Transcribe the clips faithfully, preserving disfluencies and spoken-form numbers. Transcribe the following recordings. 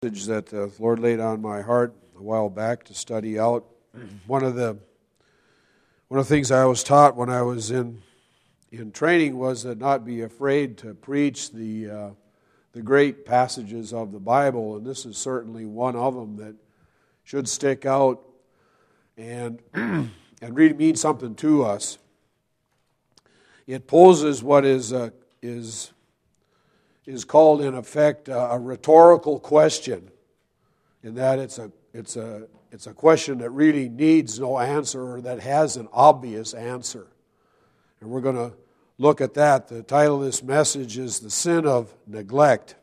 Message that the Lord laid on my heart a while back to study out. One of the one of the things I was taught when I was in in training was to not be afraid to preach the uh, the great passages of the Bible, and this is certainly one of them that should stick out and and really mean something to us. It poses what is uh, is. is called in effect a, a rhetorical question, in that it's a it's a it's a question that really needs no answer, or that has an obvious answer. And we're going to look at that. The title of this message is The Sin of Neglect.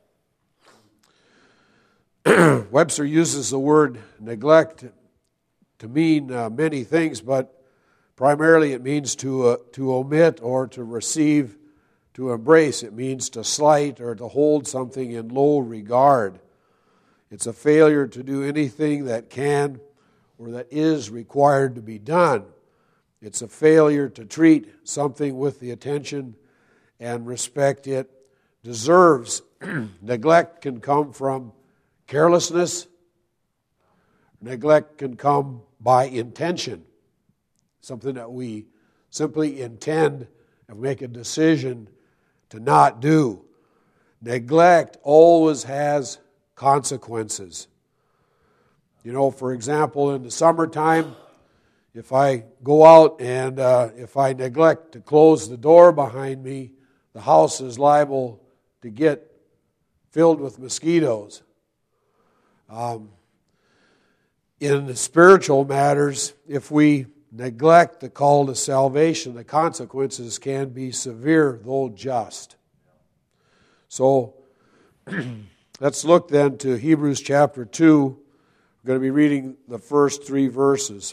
Webster uses the word neglect to mean uh, many things, but primarily it means to uh, to omit or to receive. To embrace, it means to slight or to hold something in low regard. It's a failure to do anything that can or that is required to be done. It's a failure to treat something with the attention and respect it deserves. Neglect can come from carelessness. Neglect can come by intention. Something that we simply intend and make a decision to not do. Neglect always has consequences. You know, for example, in the summertime, if I go out and uh, if I neglect to close the door behind me, the house is liable to get filled with mosquitoes. Um, in the spiritual matters, if we neglect the call to salvation, the consequences can be severe, though just. So, let's look then to Hebrews chapter two. We're going to be reading the first three verses.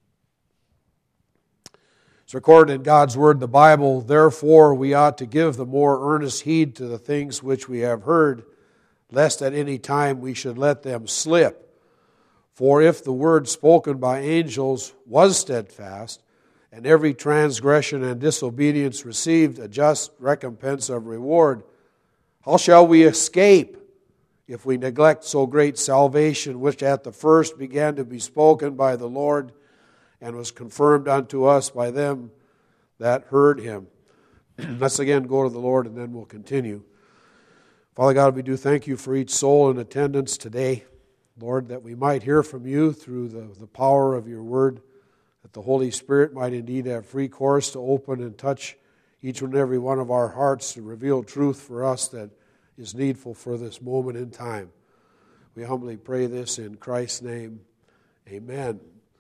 It's recorded in God's Word, the Bible, "Therefore we ought to give the more earnest heed to the things which we have heard, lest at any time we should let them slip. For if the word spoken by angels was steadfast, and every transgression and disobedience received a just recompense of reward, how shall we escape if we neglect so great salvation, which at the first began to be spoken by the Lord, and was confirmed unto us by them that heard him?" Let's again go to the Lord, and then we'll continue. Father God, we do thank you for each soul in attendance today. Lord, that we might hear from you through the, the power of your word, that the Holy Spirit might indeed have free course to open and touch each and every one of our hearts to reveal truth for us that is needful for this moment in time. We humbly pray this in Christ's name. Amen.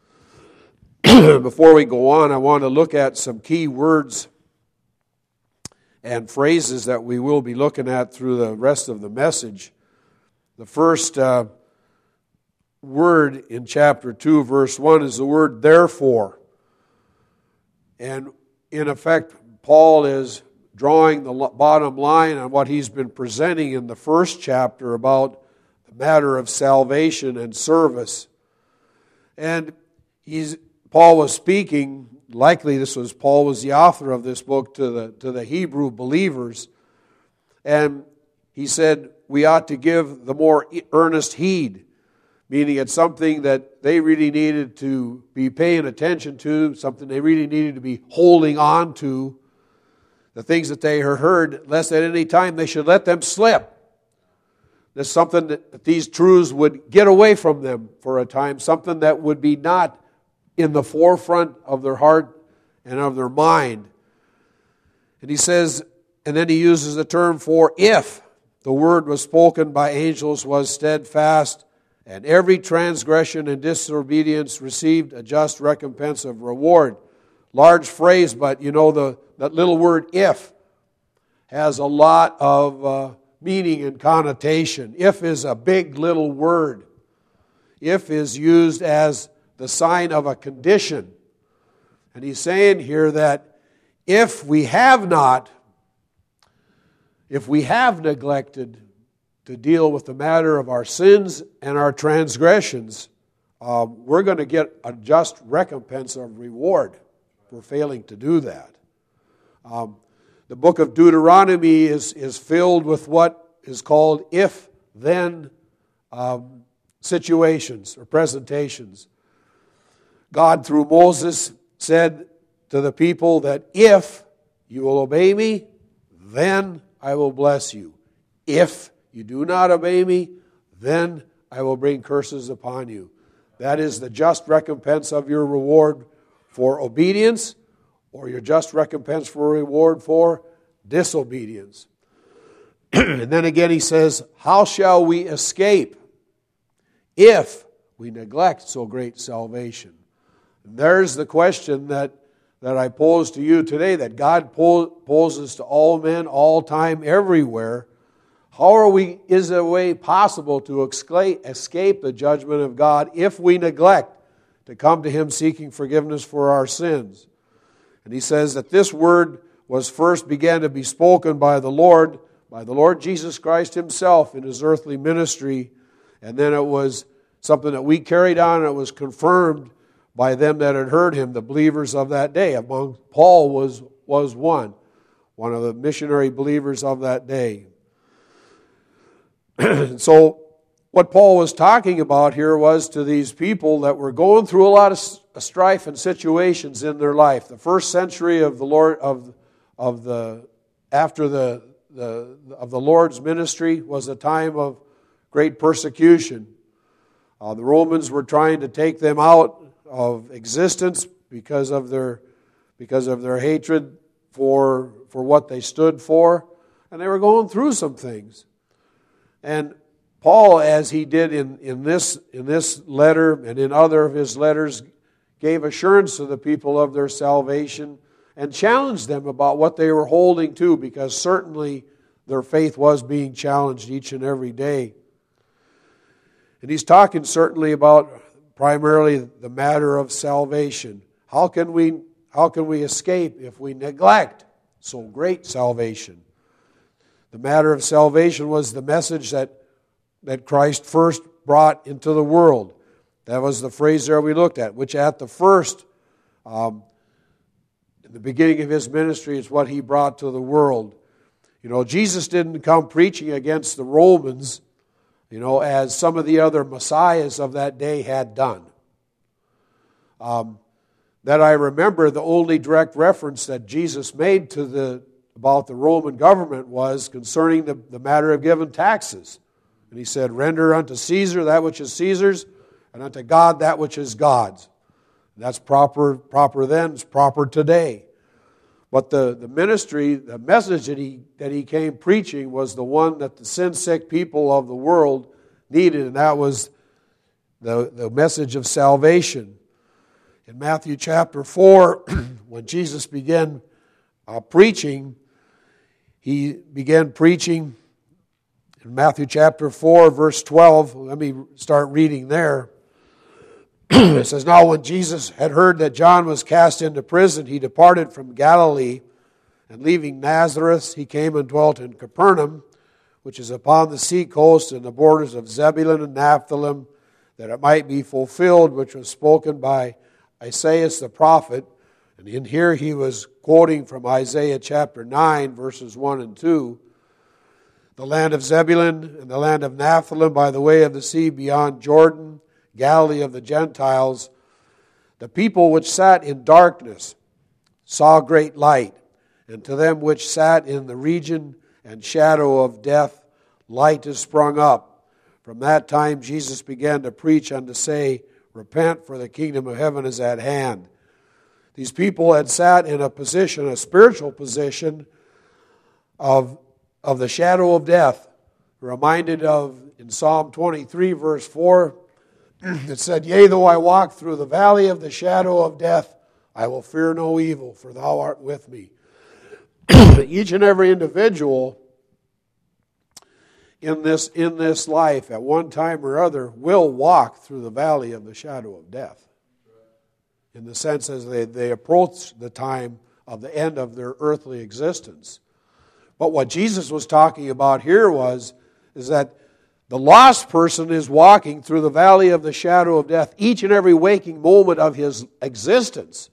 Before we go on, I want to look at some key words and phrases that we will be looking at through the rest of the message. The first uh, word in chapter two, verse one, is the word "therefore." And in effect, Paul is drawing the bottom line on what he's been presenting in the first chapter about the matter of salvation and service. And he's Paul was speaking, likely this was Paul was the author of this book, to the to the Hebrew believers. And he said, we ought to give the more earnest heed, meaning it's something that they really needed to be paying attention to, something they really needed to be holding on to, the things that they heard, lest at any time they should let them slip. There's something that, that these truths would get away from them for a time, something that would be not in the forefront of their heart and of their mind. And he says, and then he uses the term "for if the word was spoken by angels was steadfast, and every transgression and disobedience received a just recompense of reward." Large phrase, but you know, the that little word "if" has a lot of uh, meaning and connotation. If is a big little word. If is used as the sign of a condition. And he's saying here that if we have not, if we have neglected to deal with the matter of our sins and our transgressions, uh, we're going to get a just recompense of reward for failing to do that. Um, the book of Deuteronomy is, is filled with what is called if-then um, situations or presentations. God, through Moses, said to the people that if you will obey me, then I will bless you. If you do not obey me, then I will bring curses upon you. That is the just recompense of your reward for obedience, or your just recompense for reward for disobedience. And then again he says, how shall we escape if we neglect so great salvation? And there's the question that, that I pose to you today, that God po- poses to all men, all time, everywhere. How are we, is there a way possible to escape the judgment of God if we neglect to come to Him seeking forgiveness for our sins? And he says that this word was first began to be spoken by the Lord, by the Lord Jesus Christ Himself in His earthly ministry, and then it was something that we carried on, and it was confirmed by them that had heard Him, the believers of that day. Among Paul was, was one, one of the missionary believers of that day. So what Paul was talking about here was to these people that were going through a lot of strife and situations in their life. The first century of the Lord of of the after the, the of the Lord's ministry was a time of great persecution. Uh, the Romans were trying to take them out of existence because of their because of their hatred for for what they stood for, and they were going through some things. And Paul, as he did in, in this in this letter and in other of his letters, gave assurance to the people of their salvation and challenged them about what they were holding to, because certainly their faith was being challenged each and every day. And he's talking certainly about primarily the matter of salvation. How can we how can we escape if we neglect so great salvation? The matter of salvation was the message that, that Christ first brought into the world. That was the phrase there we looked at, which at the first, um, in the beginning of His ministry, is what He brought to the world. You know, Jesus didn't come preaching against the Romans, you know, as some of the other messiahs of that day had done. Um, that I remember, the only direct reference that Jesus made to the about the Roman government was concerning the, the matter of giving taxes. And He said, render unto Caesar that which is Caesar's, and unto God that which is God's. And that's proper proper then, it's proper today. But the, the ministry, the message that he, that he came preaching was the one that the sin-sick people of the world needed, and that was the, the message of salvation. In Matthew chapter four, when Jesus began uh, preaching, He began preaching in Matthew chapter four, verse twelve. Let me start reading there. It says, now when Jesus had heard that John was cast into prison, He departed from Galilee, and leaving Nazareth, He came and dwelt in Capernaum, which is upon the sea coast in the borders of Zebulun and Naphtali, that it might be fulfilled, which was spoken by Isaiah the prophet. And in here he was quoting from Isaiah chapter nine, verses one and two. The land of Zebulun and the land of Naphtali by the way of the sea beyond Jordan, Galilee of the Gentiles. The people which sat in darkness saw great light, and to them which sat in the region and shadow of death, light is sprung up. From that time Jesus began to preach and to say, repent, for the kingdom of heaven is at hand. These people had sat in a position, a spiritual position of, of the shadow of death. Reminded of in Psalm twenty-three, verse four, it said, yea, though I walk through the valley of the shadow of death, I will fear no evil, for thou art with me. Each and every individual in this, in this life, at one time or other, will walk through the valley of the shadow of death. In the sense as they, they approach the time of the end of their earthly existence. But what Jesus was talking about here was, is that the lost person is walking through the valley of the shadow of death each and every waking moment of his existence.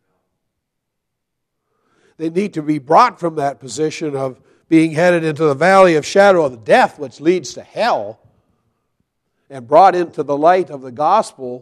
They need to be brought from that position of being headed into the valley of shadow of death, which leads to hell, and brought into the light of the gospel,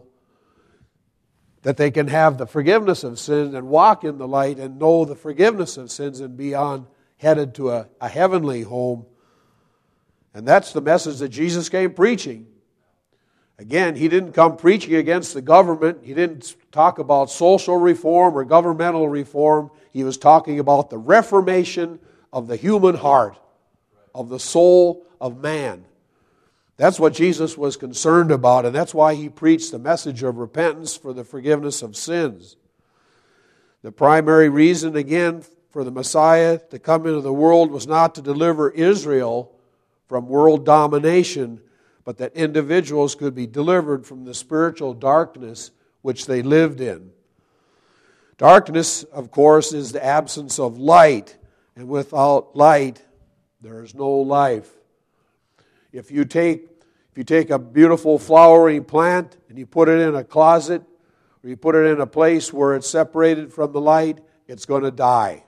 that they can have the forgiveness of sins and walk in the light and know the forgiveness of sins and be on headed to a, a heavenly home. And that's the message that Jesus came preaching. Again, He didn't come preaching against the government. He didn't talk about social reform or governmental reform. He was talking about the reformation of the human heart, of the soul of man. That's what Jesus was concerned about, and that's why He preached the message of repentance for the forgiveness of sins. The primary reason, again, for the Messiah to come into the world was not to deliver Israel from world domination, but that individuals could be delivered from the spiritual darkness which they lived in. Darkness, of course, is the absence of light, and without light, there is no life. If you take if you take a beautiful flowering plant and you put it in a closet, or you put it in a place where it's separated from the light, it's going to die.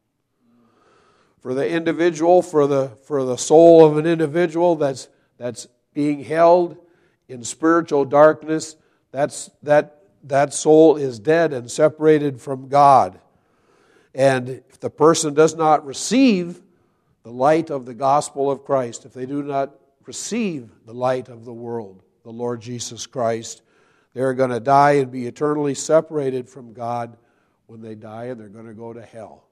For the individual, for the for the soul of an individual that's that's being held in spiritual darkness, that's that that soul is dead and separated from God. And if the person does not receive the light of the gospel of Christ, if they do not receive the light of the world, the Lord Jesus Christ, they're going to die and be eternally separated from God when they die, and they're going to go to hell.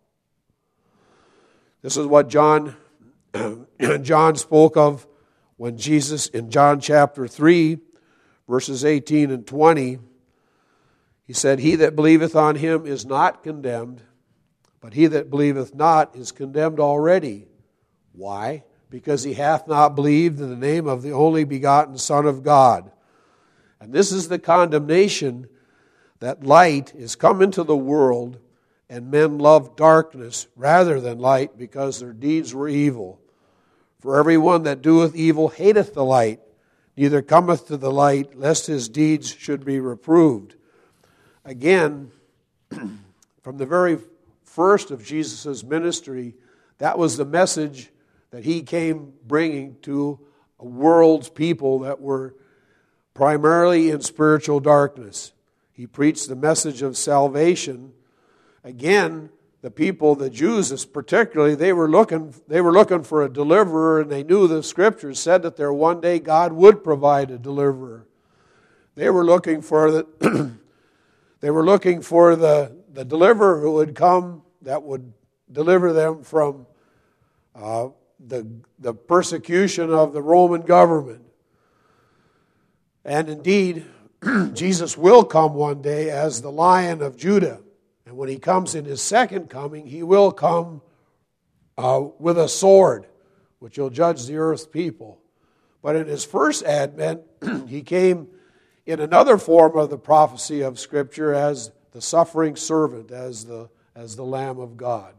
This is what John John spoke of when Jesus, in John chapter three, verses eighteen and twenty, He said, "He that believeth on Him is not condemned, but he that believeth not is condemned already." Why? Because he hath not believed in the name of the only begotten Son of God. And this is the condemnation, that light is come into the world, and men love darkness rather than light, because their deeds were evil. For everyone that doeth evil hateth the light, neither cometh to the light, lest his deeds should be reproved. Again, from the very first of Jesus' ministry, that was the message that He came bringing to a world's people that were primarily in spiritual darkness. He preached the message of salvation. Again, the people, the Jews particularly, they were looking they were looking for a deliverer, and they knew the Scriptures said that there one day God would provide a deliverer. They were looking for the they were looking for the, the deliverer who would come that would deliver them from uh, the the persecution of the Roman government. And indeed, Jesus will come one day as the Lion of Judah. And when He comes in His second coming, He will come uh, with a sword, which will judge the earth's people. But in His first advent, He came in another form of the prophecy of Scripture as the suffering servant, as the, as the Lamb of God.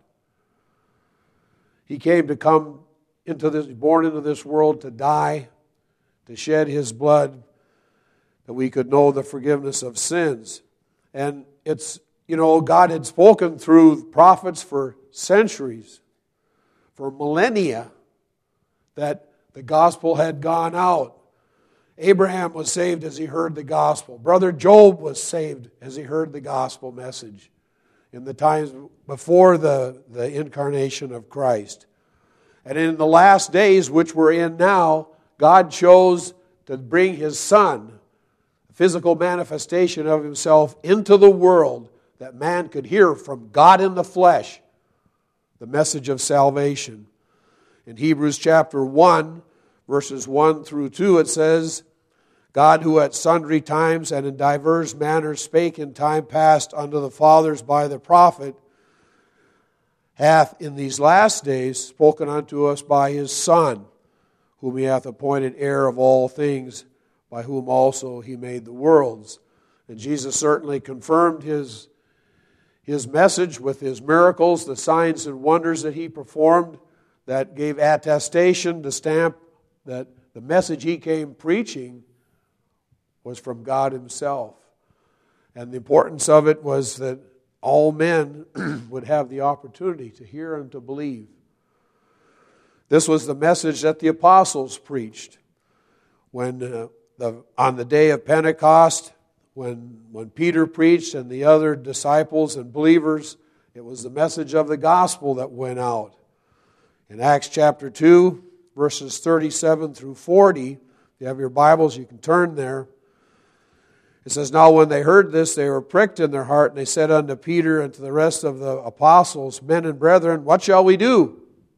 He came to come into this, born into this world to die, to shed His blood, that we could know the forgiveness of sins. And it's, you know, God had spoken through prophets for centuries, for millennia, that the gospel had gone out. Abraham was saved as he heard the gospel. Brother Job was saved as he heard the gospel message in the times before the, the incarnation of Christ. And in the last days, which we're in now, God chose to bring His Son, a physical manifestation of Himself, into the world, that man could hear from God in the flesh the message of salvation. In Hebrews chapter one, verses one through two, it says, "God, who at sundry times and in divers manners spake in time past unto the fathers by the prophet, hath in these last days spoken unto us by His Son, whom He hath appointed heir of all things, by whom also He made the worlds." And Jesus certainly confirmed His, his message with His miracles, the signs and wonders that He performed, that gave attestation to stamp that the message He came preaching was from God Himself. And the importance of it was that all men would have the opportunity to hear and to believe. This was the message that the apostles preached when uh, the, on the day of Pentecost, when, when Peter preached and the other disciples and believers, it was the message of the gospel that went out. In Acts chapter two, verses thirty-seven through forty, if you have your Bibles, you can turn there. It says, "Now when they heard this, they were pricked in their heart, and they said unto Peter and to the rest of the apostles, Men and brethren, what shall we do?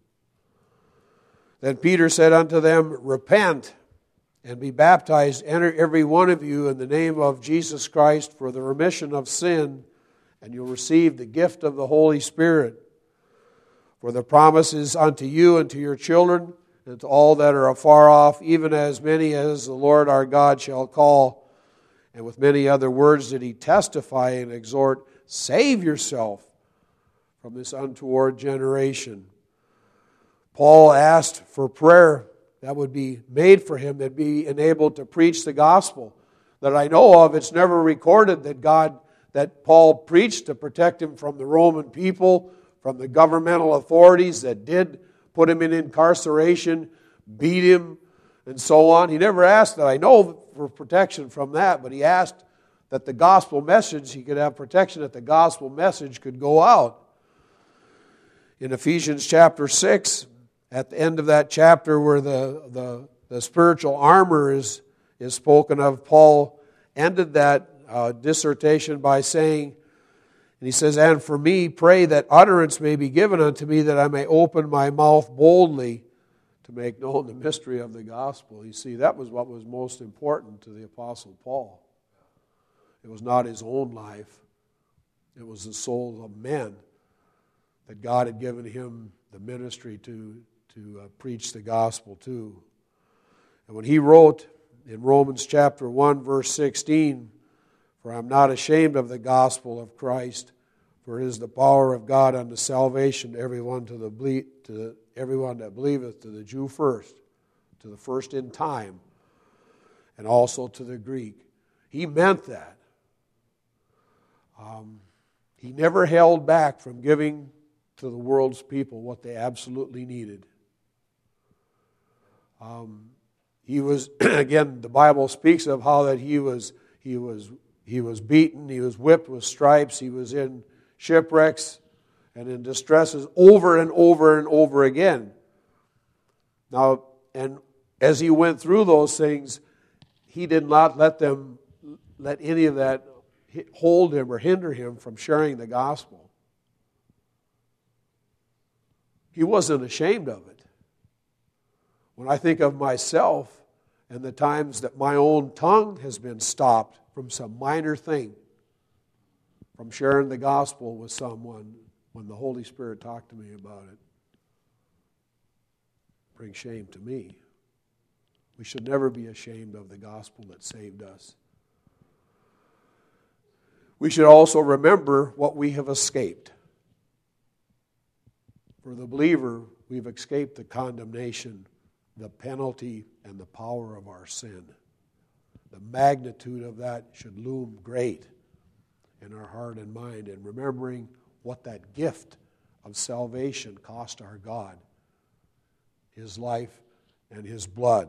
Then Peter said unto them, Repent, and be baptized, enter every one of you in the name of Jesus Christ for the remission of sin, and you'll receive the gift of the Holy Spirit. For the promise is unto you and to your children, and to all that are afar off, even as many as the Lord our God shall call. And with many other words did he testify and exhort, Save yourself from this untoward generation." Paul asked for prayer that would be made for him, that be enabled to preach the gospel. That I know of, it's never recorded that God, that Paul preached to protect him from the Roman people, from the governmental authorities that did put him in incarceration, beat him, and so on. He never asked that I know for protection from that, but he asked that the gospel message, he could have protection, that the gospel message could go out. In Ephesians chapter six, at the end of that chapter where the, the, the spiritual armor is, is spoken of, Paul ended that uh, dissertation by saying, and he says, "And for me, pray that utterance may be given unto me, that I may open my mouth boldly to make known the mystery of the gospel." You see, that was what was most important to the Apostle Paul. It was not his own life. It was the souls of men that God had given him the ministry to, to uh, preach the gospel to. And when he wrote in Romans chapter one, verse sixteen, "For I am not ashamed of the gospel of Christ, for it is the power of God unto salvation to everyone to the ble- to the, everyone that believeth, to the Jew first, to the first in time, and also to the Greek." He meant that. Um, he never held back from giving to the world's people what they absolutely needed. Um, he was, again, the Bible speaks of how that he was, he was, he was beaten, he was whipped with stripes, he was in shipwrecks and in distresses over and over and over again. Now, and as he went through those things, he did not let them, let any of that hold him or hinder him from sharing the gospel. He wasn't ashamed of it. When I think of myself and the times that my own tongue has been stopped from some minor thing, from sharing the gospel with someone when the Holy Spirit talked to me about it, brings shame to me. We should never be ashamed of the gospel that saved us. We should also remember what we have escaped. For the believer, we've escaped the condemnation, the penalty, and the power of our sin. The magnitude of that should loom great in our heart and mind, and remembering what that gift of salvation cost our God, His life and His blood.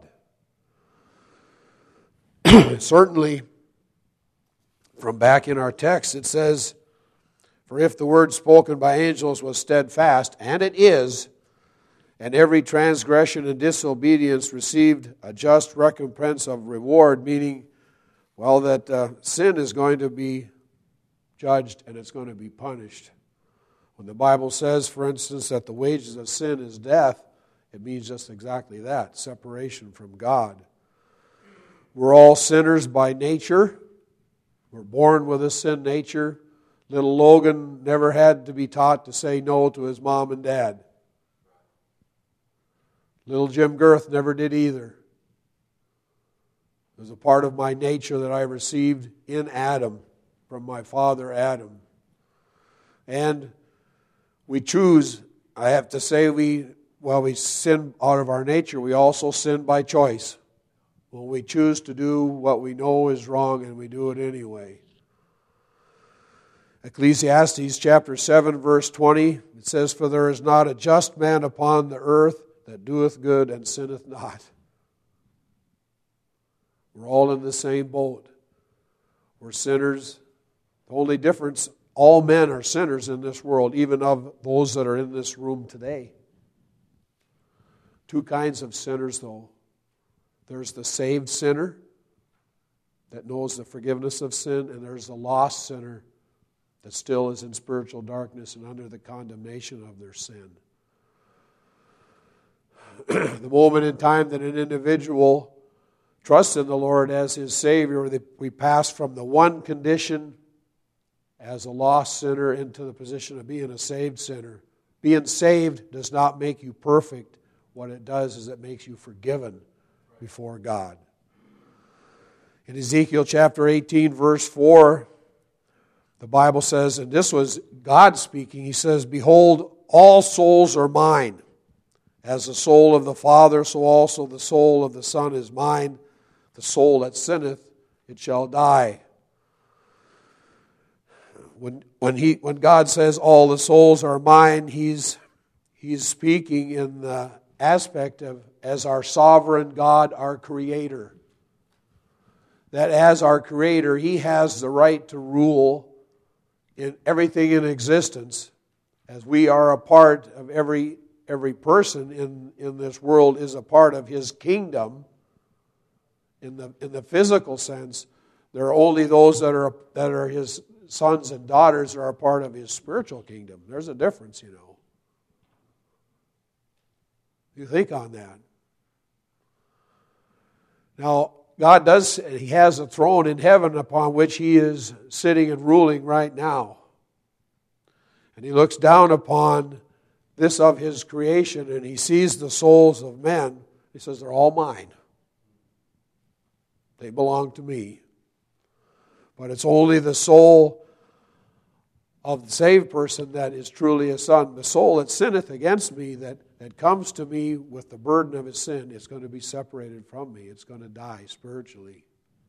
Certainly, from back in our text, it says, "For if the word spoken by angels was steadfast, and it is, and every transgression and disobedience received a just recompense of reward," meaning, well, that uh, sin is going to be judged and it's going to be punished. When the Bible says, for instance, that the wages of sin is death, it means just exactly that, separation from God. We're all sinners by nature. We're born with a sin nature. Little Logan never had to be taught to say no to his mom and dad. Little Jim Girth never did either. It was a part of my nature that I received in Adam, from my father Adam. And we choose, I have to say, we while we sin out of our nature, we also sin by choice. When we choose to do what we know is wrong and we do it anyway. Ecclesiastes chapter seven, verse twenty, it says, "For there is not a just man upon the earth that doeth good and sinneth not." We're all in the same boat. We're sinners. The only difference, all men are sinners in this world, even of those that are in this room today. Two kinds of sinners, though. There's the saved sinner that knows the forgiveness of sin, and there's the lost sinner that still is in spiritual darkness and under the condemnation of their sin. The moment in time that an individual trusts in the Lord as his Savior, we pass from the one condition as a lost sinner into the position of being a saved sinner. Being saved does not make you perfect. What it does is it makes you forgiven before God. In Ezekiel chapter eighteen, verse four, the Bible says, and this was God speaking, He says, "Behold, all souls are mine. As the soul of the Father, so also the soul of the Son is mine. The soul that sinneth, it shall die." When, when, he, when God says all the souls are mine, He's, he's speaking in the aspect of as our sovereign God, our Creator. That as our Creator, He has the right to rule in everything in existence, as we are a part of every every person in, in this world is a part of His kingdom. In the in the physical sense, there are only those that are that are His sons and daughters that are a part of His spiritual kingdom. There's a difference, you know. You think on that. Now, God does, He has a throne in heaven upon which He is sitting and ruling right now. And He looks down upon this of His creation and He sees the souls of men. He says, they're all mine. They belong to me. But it's only the soul of the saved person that is truly a son. The soul that sinneth against me, that, that comes to me with the burden of his sin, is going to be separated from me. It's going to die spiritually.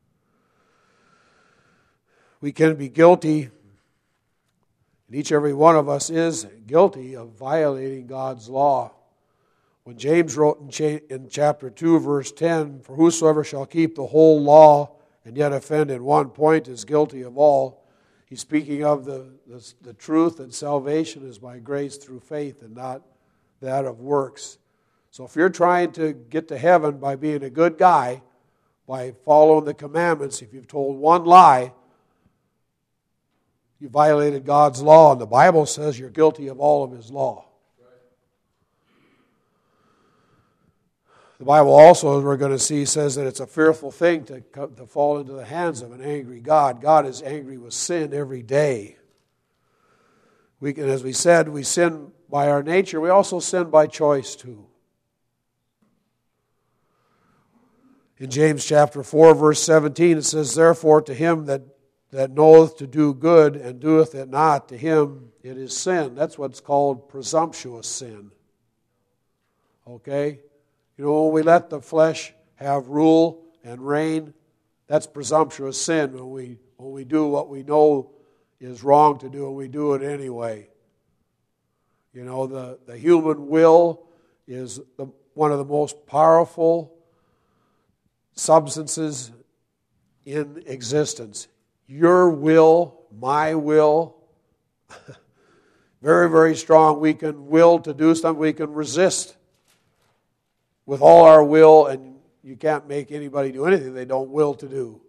We can be guilty, and each every one of us is guilty of violating God's law. When James wrote in, cha- in chapter two, verse ten, "For whosoever shall keep the whole law and yet offend in one point is guilty of all," he's speaking of the, the, the truth that salvation is by grace through faith and not that of works. So if you're trying to get to heaven by being a good guy, by following the commandments, if you've told one lie, you violated God's law, and the Bible says you're guilty of all of His law. The Bible also, as we're going to see, says that it's a fearful thing to, to fall into the hands of an angry God. God is angry with sin every day. We can, as we said, we sin by our nature. We also sin by choice too. In James chapter four, verse seventeen, it says, "Therefore to him that, that knoweth to do good and doeth it not, to him it is sin." That's what's called presumptuous sin. Okay? You know, when we let the flesh have rule and reign, that's presumptuous sin. When we when we do what we know is wrong to do, and we do it anyway. You know, the, the human will is the, one of the most powerful substances in existence. Your will, my will, very, very strong. We can will to do something. We can resist with all our will, and you can't make anybody do anything they don't will to do.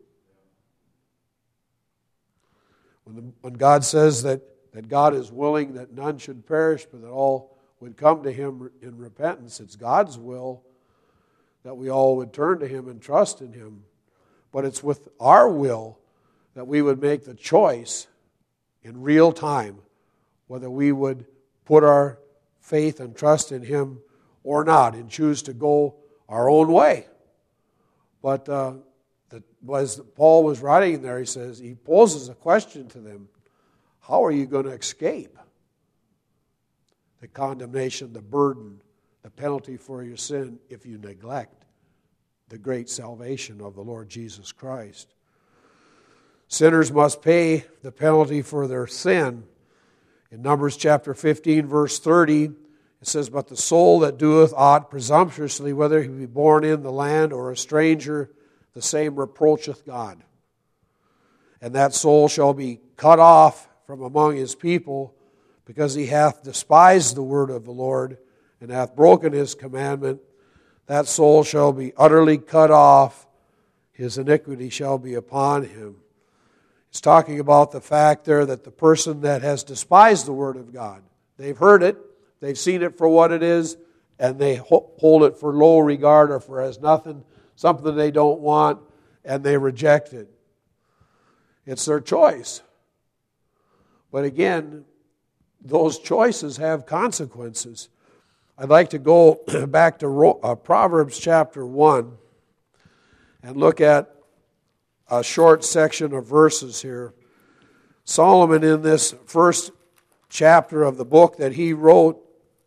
When, the, when God says that, that God is willing that none should perish, but that all would come to Him in repentance, it's God's will that we all would turn to Him and trust in Him. But it's with our will that we would make the choice in real time whether we would put our faith and trust in Him or not, and choose to go our own way. But uh, the, as Paul was writing there, he says, he poses a question to them. How are you going to escape the condemnation, the burden, the penalty for your sin if you neglect the great salvation of the Lord Jesus Christ? Sinners must pay the penalty for their sin. In Numbers chapter fifteen, verse thirty, it says, "But the soul that doeth aught presumptuously, whether he be born in the land or a stranger, the same reproacheth God. And that soul shall be cut off from among his people, because he hath despised the word of the Lord, and hath broken his commandment. That soul shall be utterly cut off, his iniquity shall be upon him. It's talking about the fact there that the person that has despised the word of God, they've heard it, they've seen it for what it is, and they hold it for low regard or for as nothing, something they don't want, and they reject it. It's their choice. But again, those choices have consequences. I'd like to go back to uh, Proverbs chapter one and look at a short section of verses here. Solomon, in this first chapter of the book that he wrote,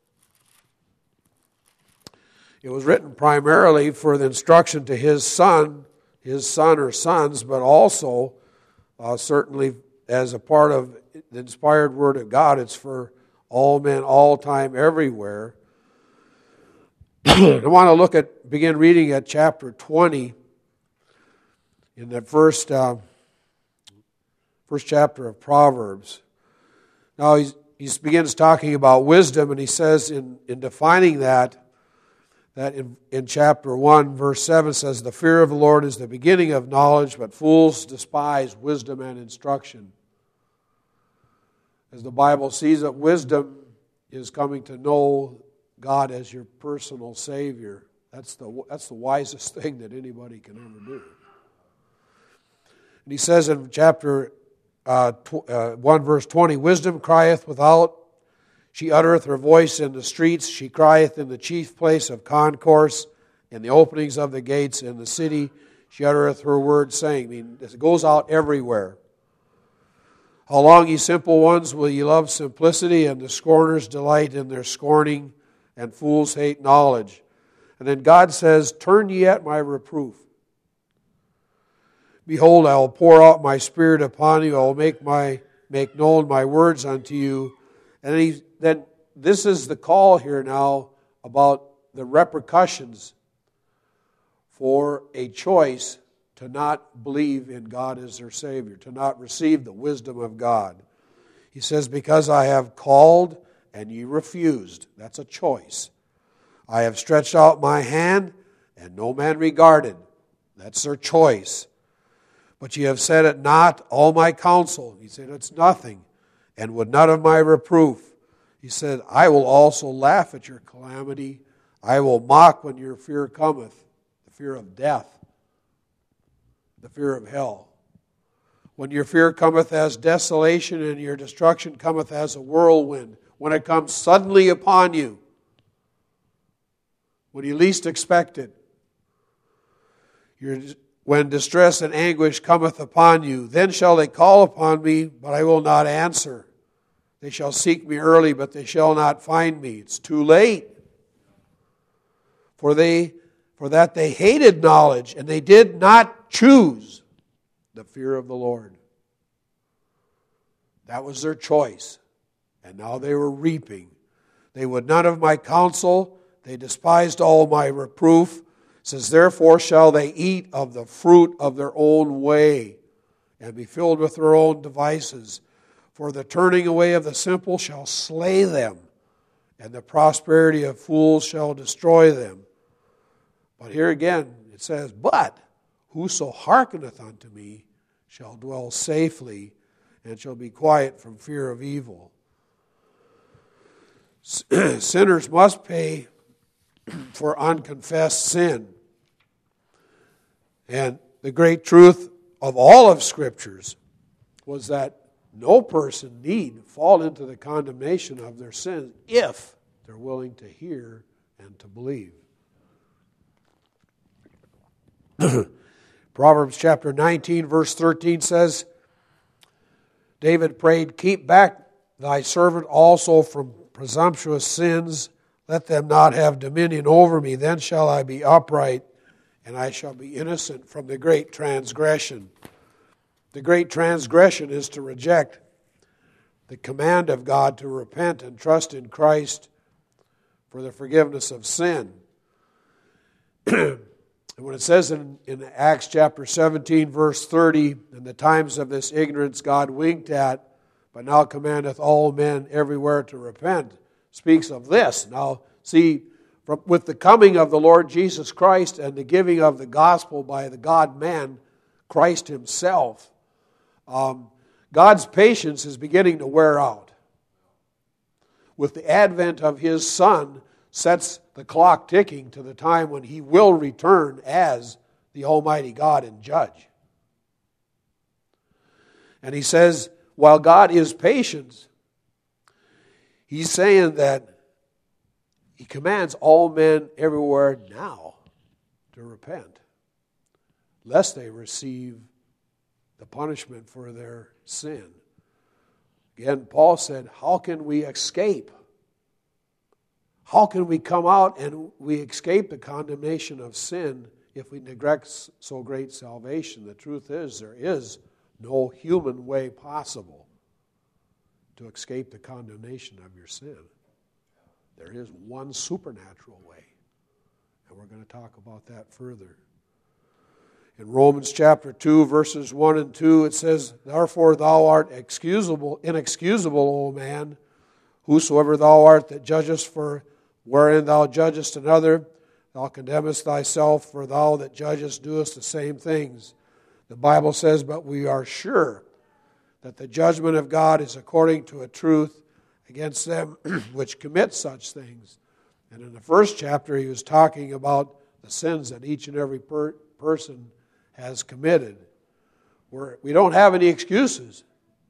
it was written primarily for the instruction to his son, his son or sons, but also uh, certainly as a part of the inspired Word of God. It's for all men, all time, everywhere. I want to look at, begin reading at chapter twenty, in that first, uh, first chapter of Proverbs. Now he's, he begins talking about wisdom, and he says in, in defining that, that in, in chapter one, verse seven says, "The fear of the Lord is the beginning of knowledge, but fools despise wisdom and instruction." As the Bible sees it, wisdom is coming to know God as your personal Savior. That's the, that's the wisest thing that anybody can ever do. And he says in chapter uh, tw- uh, one, verse twenty, "Wisdom crieth without, she uttereth her voice in the streets, she crieth in the chief place of concourse, in the openings of the gates in the city, she uttereth her word, saying," I mean, it goes out everywhere. "How long, ye simple ones, will ye love simplicity, and the scorners delight in their scorning, and fools hate knowledge?" And then God says, "Turn ye at my reproof. Behold, I will pour out my spirit upon you. I will make my make known my words unto you." And then, he, then this is the call here now about the repercussions for a choice to not believe in God as their Savior, to not receive the wisdom of God. He says, "Because I have called and ye refused." That's a choice. "I have stretched out my hand and no man regarded." That's their choice. "But ye have said it not, all my counsel." He said, "It's nothing, and would none of my reproof." He said, "I will also laugh at your calamity. I will mock when your fear cometh," the fear of death, the fear of hell. "When your fear cometh as desolation, and your destruction cometh as a whirlwind," when it comes suddenly upon you, when you least expect it. Your, "when distress and anguish cometh upon you, then shall they call upon me, but I will not answer. They shall seek me early, but they shall not find me." It's too late. For they, for that they hated knowledge, and they did not choose the fear of the Lord. That was their choice. And now they were reaping. "They would none of my counsel, they despised all my reproof." It says, "Therefore shall they eat of the fruit of their own way, and be filled with their own devices. For the turning away of the simple shall slay them, and the prosperity of fools shall destroy them." But here again it says, "But whoso hearkeneth unto me shall dwell safely, and shall be quiet from fear of evil." Sinners must pay for unconfessed sin. And the great truth of all of Scriptures was that no person need fall into the condemnation of their sins if they're willing to hear and to believe. Proverbs chapter nineteen, verse thirteen says, David prayed, "Keep back thy servant also from presumptuous sins. Let them not have dominion over me. Then shall I be upright, and I shall be innocent from the great transgression." The great transgression is to reject the command of God to repent and trust in Christ for the forgiveness of sin. And when it says in, in Acts chapter seventeen, verse thirty, in the times of this ignorance God winked at, but now commandeth all men everywhere to repent, speaks of this. Now, see, from, with the coming of the Lord Jesus Christ and the giving of the gospel by the God-man, Christ himself, um, God's patience is beginning to wear out. With the advent of his Son, sets the clock ticking to the time when he will return as the Almighty God and Judge. And he says, while God is patient, he's saying that he commands all men everywhere now to repent, lest they receive the punishment for their sin. Again, Paul said, how can we escape? How can we come out and we escape the condemnation of sin if we neglect so great salvation? The truth is, there is no human way possible to escape the condemnation of your sin. There is one supernatural way, and we're going to talk about that further. In Romans chapter two, verses one and two, it says, therefore thou art excusable, inexcusable, O man, whosoever thou art that judgest, for wherein thou judgest another, thou condemnest thyself, for thou that judgest doest the same things. The Bible says, but we are sure that the judgment of God is according to a truth against them which commit such things. And in the first chapter, he was talking about the sins that each and every per- person has committed. We're, we don't have any excuses.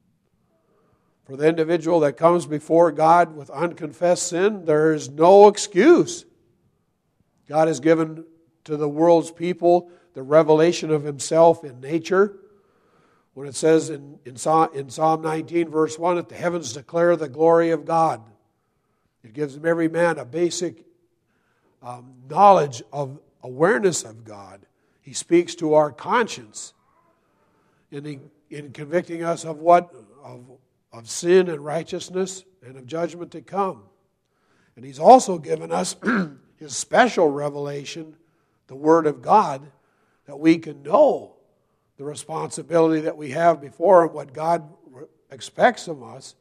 For the individual that comes before God with unconfessed sin, there is no excuse. God has given to the world's people the revelation of himself in nature. When it says in, in, Psalm, in Psalm nineteen, verse one, that the heavens declare the glory of God. It gives them every man a basic um, knowledge of awareness of God. He speaks to our conscience in, the, in convicting us of what? Of, of sin and righteousness and of judgment to come. And he's also given us his special revelation, the Word of God, that we can know the responsibility that we have before him, what God expects of us,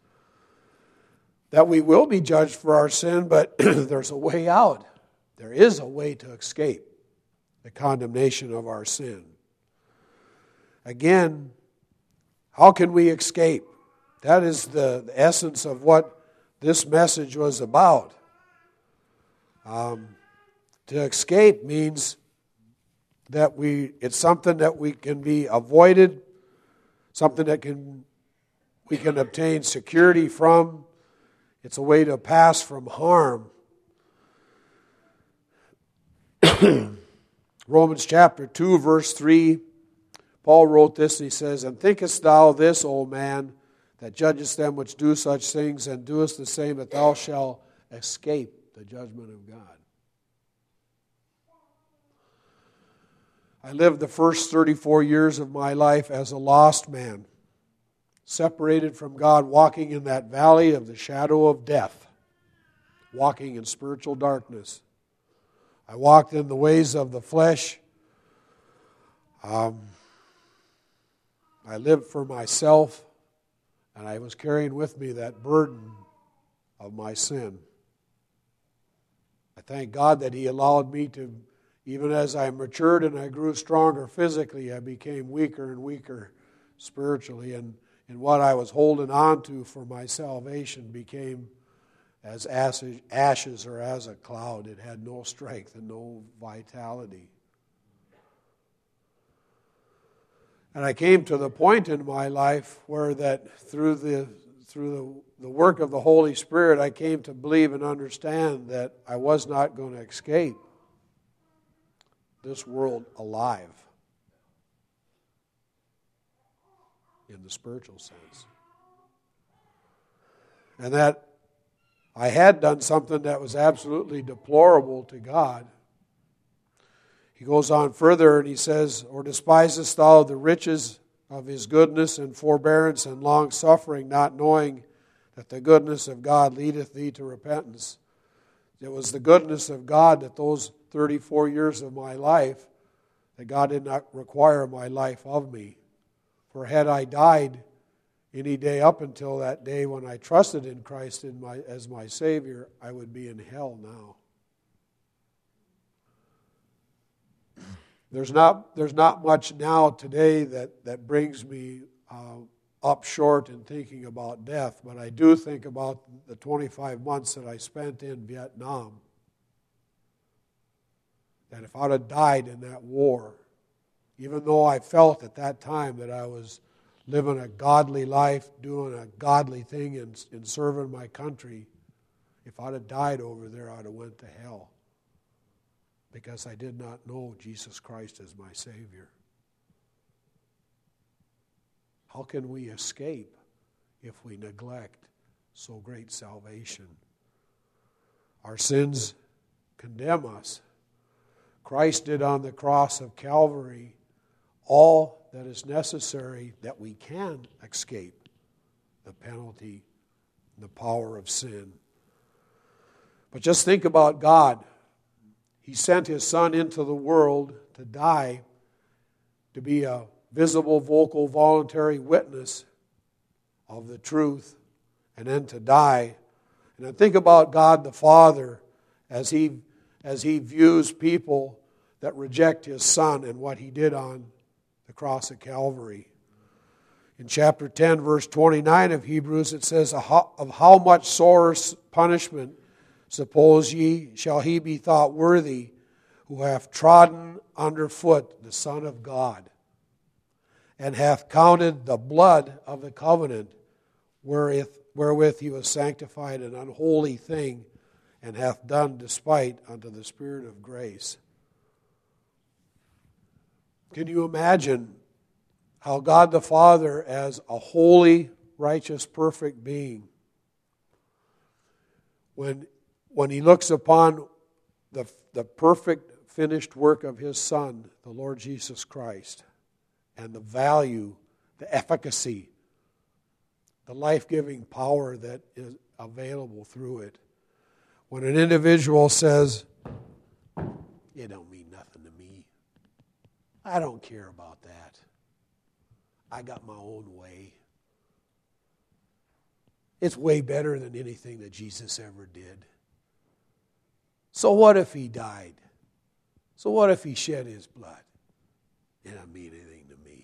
that we will be judged for our sin, but there's a way out. There is a way to escape the condemnation of our sin. Again, how can we escape? That is the, the essence of what this message was about. Um, to escape means that we it's something that we can be avoided, something that can we can obtain security from. It's a way to pass from harm. Romans chapter two, verse three, Paul wrote this, and he says, and thinkest thou this, O man, that judgest them which do such things, and doest the same, that thou shalt escape the judgment of God? I lived the first thirty-four years of my life as a lost man, separated from God, walking in that valley of the shadow of death, walking in spiritual darkness. I walked in the ways of the flesh. Um, I lived for myself, and I was carrying with me that burden of my sin. I thank God that He allowed me to, even as I matured and I grew stronger physically, I became weaker and weaker spiritually, and, and what I was holding on to for my salvation became as ashes, ashes or as a cloud. It had no strength and no vitality. And I came to the point in my life where that through the through the, the work of the Holy Spirit, I came to believe and understand that I was not going to escape this world alive in the spiritual sense. And that I had done something that was absolutely deplorable to God. He goes on further and he says, or despisest thou the riches of His goodness and forbearance and long-suffering, not knowing that the goodness of God leadeth thee to repentance? It was the goodness of God that those thirty-four years of my life that God did not require my life of me. For had I died any day up until that day when I trusted in Christ in my, as my Savior, I would be in hell now. There's not, there's not much now today that, that brings me uh, up short in thinking about death, but I do think about the twenty-five months that I spent in Vietnam. That if I'd have died in that war, even though I felt at that time that I was living a godly life, doing a godly thing in, in serving my country, if I'd have died over there, I'd have went to hell. Because I did not know Jesus Christ as my Savior. How can we escape if we neglect so great salvation? Our sins condemn us. Christ did on the cross of Calvary all that is necessary that we can escape the penalty and the power of sin. But just think about God. He sent His Son into the world to die, to be a visible, vocal, voluntary witness of the truth, and then to die. And then think about God the Father as He, as He views people that reject His Son and what He did on the cross of Calvary. In chapter ten, verse twenty-nine of Hebrews, it says, of how much sorer punishment suppose ye shall he be thought worthy who hath trodden under foot the Son of God, and hath counted the blood of the covenant wherewith, wherewith he was sanctified an unholy thing, and hath done despite unto the Spirit of grace. Can you imagine how God the Father, as a holy, righteous, perfect being, when When He looks upon the, the perfect finished work of His Son, the Lord Jesus Christ, and the value, the efficacy, the life-giving power that is available through it, when an individual says, it don't mean nothing to me, I don't care about that, I got my own way, it's way better than anything that Jesus ever did. So what if He died? So what if He shed His blood? It doesn't mean anything to me.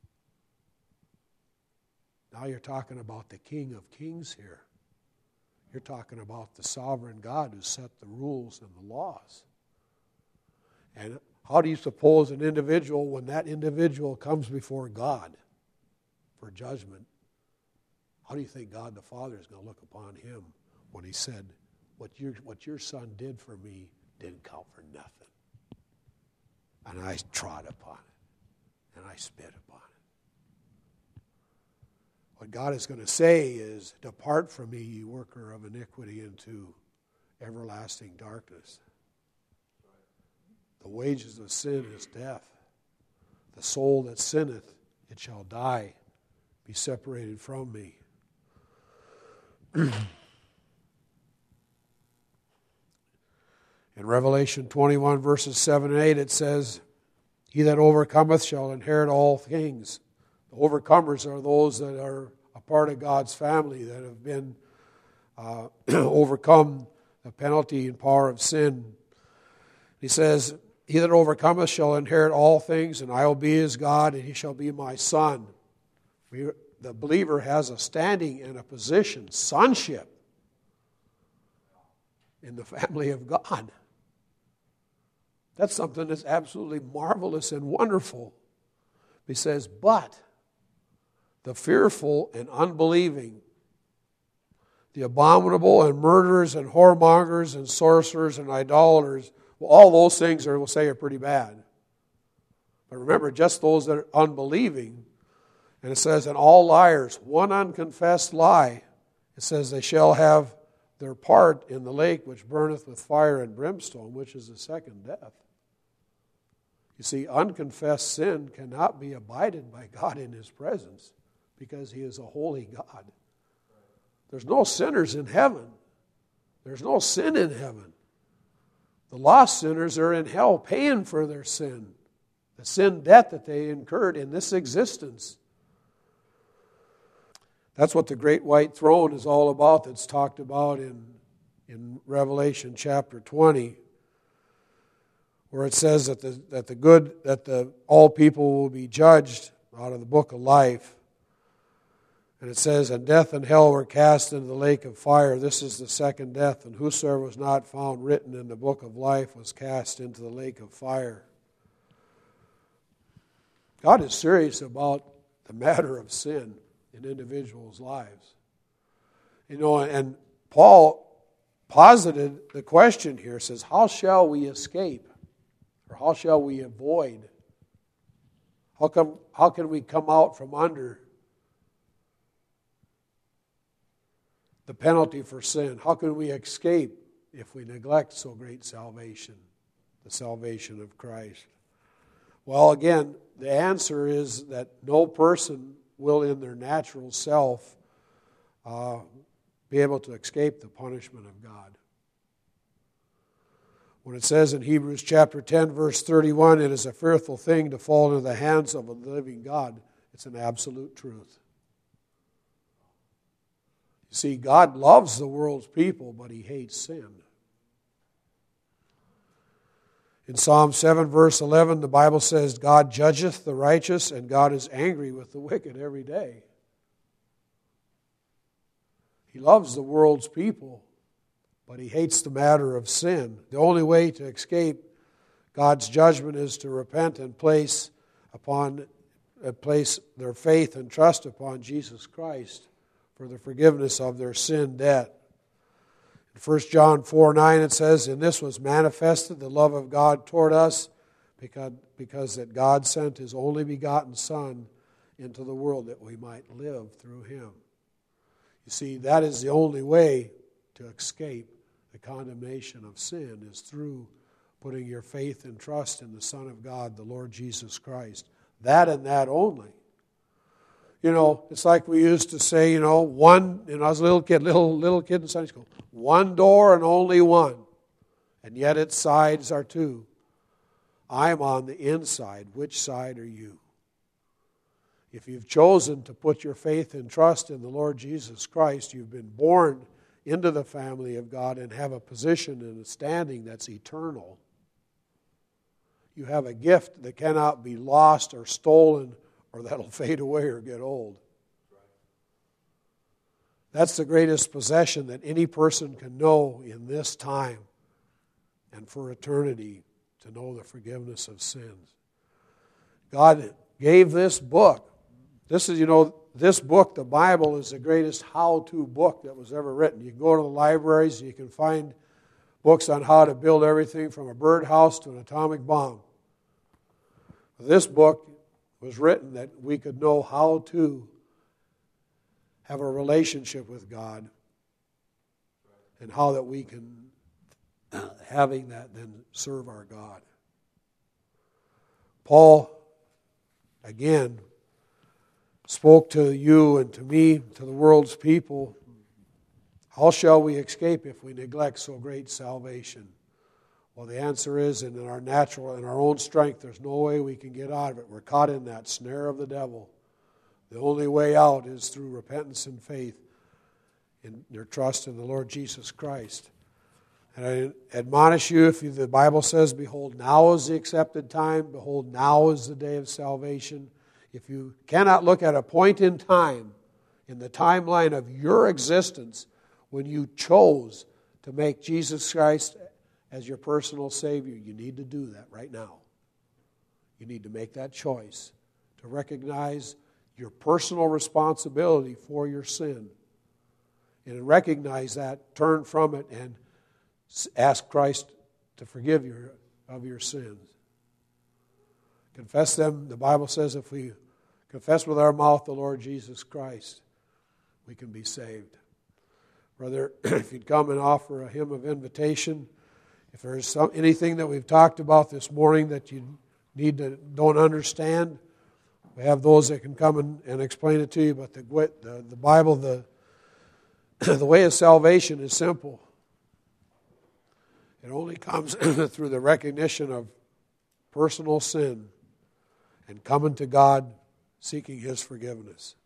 Now you're talking about the King of Kings here. You're talking about the sovereign God who set the rules and the laws. And how do you suppose an individual, when that individual comes before God for judgment, how do you think God the Father is going to look upon him when He said, What your, what your Son did for me didn't count for nothing. And I trod upon it. And I spit upon it. What God is going to say is, depart from me, ye worker of iniquity, into everlasting darkness. The wages of sin is death. The soul that sinneth, it shall die, be separated from me. In Revelation twenty-one, verses seven and eight, it says, he that overcometh shall inherit all things. The overcomers are those that are a part of God's family, that have been uh, overcome the penalty and power of sin. He says, he that overcometh shall inherit all things, and I will be his God, and he shall be my son. We, the believer has a standing and a position, sonship, in the family of God. That's something that's absolutely marvelous and wonderful. He says, but the fearful and unbelieving, the abominable and murderers and whoremongers and sorcerers and idolaters, well, all those things are, we'll say, are pretty bad. But remember, just those that are unbelieving, and it says, and all liars, one unconfessed lie, it says they shall have their part in the lake which burneth with fire and brimstone, which is the second death. You see, unconfessed sin cannot be abided by God in His presence because He is a holy God. There's no sinners in heaven. There's no sin in heaven. The lost sinners are in hell paying for their sin the sin debt that they incurred in this existence. That's what the great white throne is all about, that's talked about in, in Revelation chapter twenty, where it says that the that the good that the all people will be judged out of the book of life. And it says, and death and hell were cast into the lake of fire. This is the second death, and whosoever was not found written in the book of life was cast into the lake of fire. God is serious about the matter of sin in individuals' lives. You know, and Paul posited the question here, says, how shall we escape? Or how shall we avoid? How come? How can we come out from under the penalty for sin? How can we escape if we neglect so great salvation, the salvation of Christ? Well, again, the answer is that no person will in their natural self uh, be able to escape the punishment of God. When it says in Hebrews chapter ten, verse thirty-one, it is a fearful thing to fall into the hands of a living God, it's an absolute truth. You see, God loves the world's people, but He hates sin. In Psalm seven, verse eleven, the Bible says, God judgeth the righteous, and God is angry with the wicked every day. He loves the world's people, but He hates the matter of sin. The only way to escape God's judgment is to repent and place upon uh, place their faith and trust upon Jesus Christ for the forgiveness of their sin debt. In First John four nine it says, in this was manifested the love of God toward us, because, because that God sent His only begotten Son into the world that we might live through Him. You see, that is the only way to escape the condemnation of sin, is through putting your faith and trust in the Son of God, the Lord Jesus Christ. That and that only. You know, it's like we used to say, you know, one, and I was a little kid, little little kid in Sunday school, one door and only one, and yet its sides are two. I am on the inside. Which side are you? If you've chosen to put your faith and trust in the Lord Jesus Christ, you've been born into the family of God and have a position and a standing that's eternal. You have a gift that cannot be lost or stolen, or that'll fade away or get old. That's the greatest possession that any person can know in this time and for eternity, to know the forgiveness of sins. God gave this book. This is, you know, this book, the Bible, is the greatest how-to book that was ever written. You can go to the libraries and you can find books on how to build everything from a birdhouse to an atomic bomb. This book was written that we could know how to have a relationship with God, and how that we can, having that, then serve our God. Paul, again, spoke to you and to me, to the world's people. How shall we escape if we neglect so great salvation? Well, the answer is, in our natural, in our own strength, there's no way we can get out of it. We're caught in that snare of the devil. The only way out is through repentance and faith in your trust in the Lord Jesus Christ. And I admonish you, if you, the Bible says, behold, now is the accepted time, behold, now is the day of salvation. If you cannot look at a point in time, in the timeline of your existence, when you chose to make Jesus Christ as your personal Savior, you need to do that right now. You need to make that choice to recognize your personal responsibility for your sin. And recognize that, turn from it, and ask Christ to forgive you of your sins. Confess them. The Bible says if we confess with our mouth the Lord Jesus Christ, we can be saved. Brother, if you'd come and offer a hymn of invitation, if there's some, anything that we've talked about this morning that you need to don't understand, we have those that can come and, and explain it to you. But the the, the Bible, the the way of salvation is simple. It only comes through the recognition of personal sin and coming to God, seeking His forgiveness.